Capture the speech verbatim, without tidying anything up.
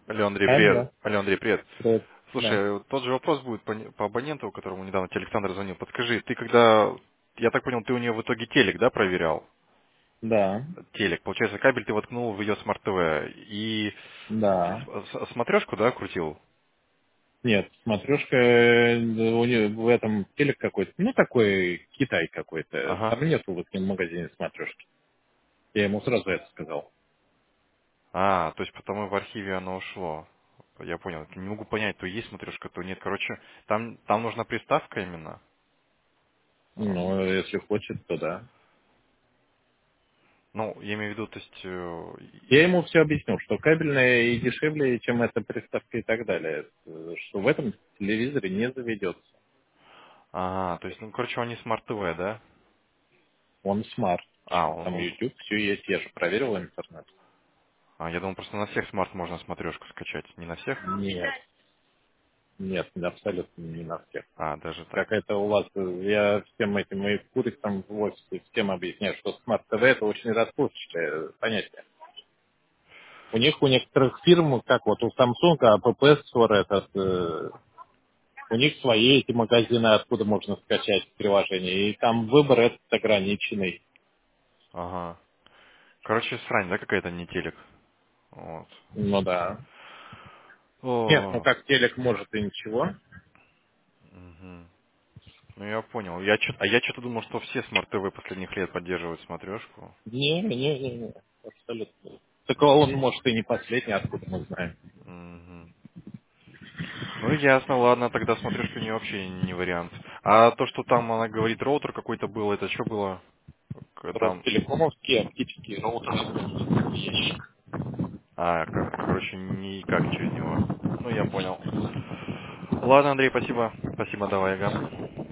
Алло, Андрей, привет. Алло, Алло, Андрей, привет. привет. Да, Слушай, вот тот же вопрос будет по, не- по абоненту, которому недавно тебе Александр звонил. Подскажи, ты когда, я так понял, ты у нее в итоге телек, да, проверял? да, Телек. Получается, кабель ты воткнул в ее смарт-ТВ. И да. смотрешку, да, крутил? Нет, смотрюшка, э, у нее в этом телек какой-то, ну такой Китай какой-то. Ага. Там нету в этом магазине смотрюшки. Я ему сразу это сказал. А, то есть потому в архиве оно ушло. Я понял. Не могу понять, то есть смотрешка, то нет. Короче, там, там нужна приставка именно. А, Ну, если хочет, то да. Ну, я имею в виду, то есть... э, Я ему все объяснил, что кабельная и дешевле, чем эта приставка и так далее. Э, Что в этом телевизоре не заведется. Ага, то есть, ну, короче, он не смарт-ТВ, да? Он смарт. А, он, Там он- YouTube, все есть. Я же проверил интернет. а, я думал, просто на всех смарт можно смотрешку скачать. Не на всех? Нет, нет, абсолютно не на всех. А, даже так. Как это у вас, э, я всем этим и курицам в офисе всем объясняю, что смарт-ТВ это очень расплывчатое понятие. У них, у некоторых фирм, как вот у Samsung, а ПП Store этот, э, у них свои эти магазины, откуда можно скачать приложение, и там выбор этот ограниченный. Ага. Короче, срань, да, какая-то не телек. Вот. Ну да. Нет, ну О, как телек может и ничего. мгм. Ну я понял. Я чё- а я что-то думал, что все смарт-ТВ последних лет поддерживают смотрешку. Не, не, не, не, абсолютно. Так он может и не последний, откуда мы знаем. Мгм. Ну ясно, ладно, тогда смотрешка у нее вообще не вариант. А то, что там она говорит, роутер какой-то был, это что было? К- Там, Ростелекомовский оптический роутер ящик. а, кор- короче, никак через него. Ну я понял. Ладно, Андрей, спасибо. Спасибо, давай, ага.